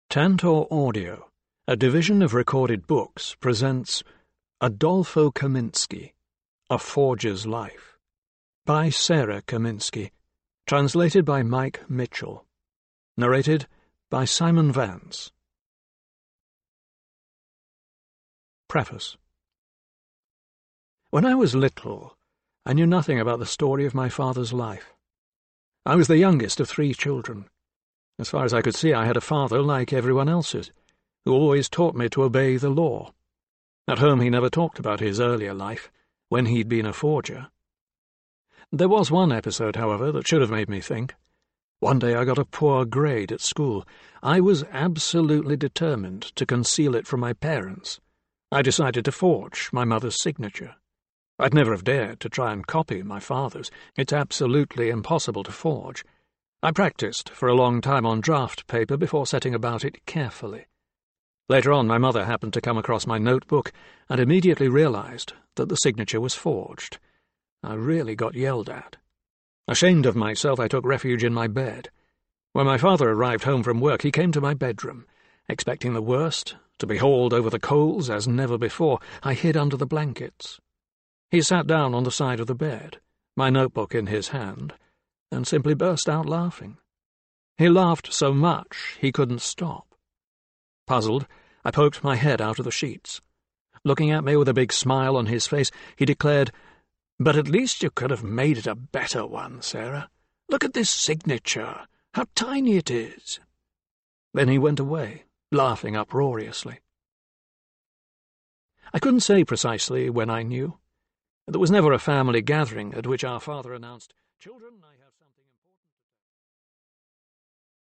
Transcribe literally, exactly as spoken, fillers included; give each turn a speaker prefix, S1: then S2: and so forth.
S1: Tantor Audio, a division of Recorded Books, presents Adolfo Kaminsky, A Forger's Life, by Sarah Kaminsky, translated by Mike Mitchell, narrated by Simon Vance. Preface. When I was little, I knew nothing about the story of my father's life. I was the youngest of three children. As far as I could see, I had a father like everyone else's, who always taught me to obey the law. At home he never talked about his earlier life, when he'd been a forger. There was one episode, however, that should have made me think. One day I got a poor grade at school. I was absolutely determined to conceal it from my parents. I decided to forge my mother's signature. I'd never have dared to try and copy my father's. It's absolutely impossible to forge. I practiced for a long time on draft paper before setting about it carefully. Later on, my mother happened to come across my notebook and immediately realized that the signature was forged. I really got yelled at. Ashamed of myself, I took refuge in my bed. When my father arrived home from work, he came to my bedroom. Expecting the worst, to be hauled over the coals as never before, I hid under the blankets. He sat down on the side of the bed, my notebook in his hand, and simply burst out laughing. He laughed so much he couldn't stop. Puzzled, I poked my head out of the sheets. Looking at me with a big smile on his face, he declared, "But at least you could have made it a better one, Sarah. Look at this signature. How tiny it is." Then he went away, laughing uproariously. I couldn't say precisely when I knew. There was never a family gathering at which our father announced, "Children, I have..."